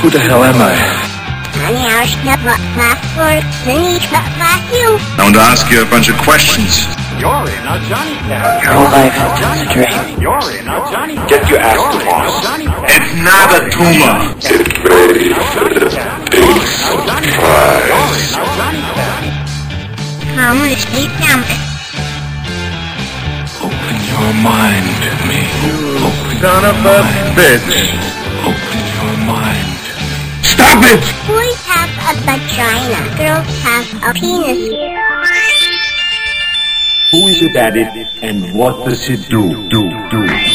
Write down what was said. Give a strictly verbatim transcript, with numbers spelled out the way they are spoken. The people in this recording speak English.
Who the hell am I? I want to ask you a bunch of questions. You're in a Johnny Cab. Your whole life is a dream. You're in a Johnny Cab. Get your ass to boss. It's not a tumor. Get ready for the big surprise. How much sleep down? Open your mind to me. Open Son of a bitch. Open your mind. Stop it! Boys have a vagina. Girls have a penis. Who is your daddy and what does he do? Do, do.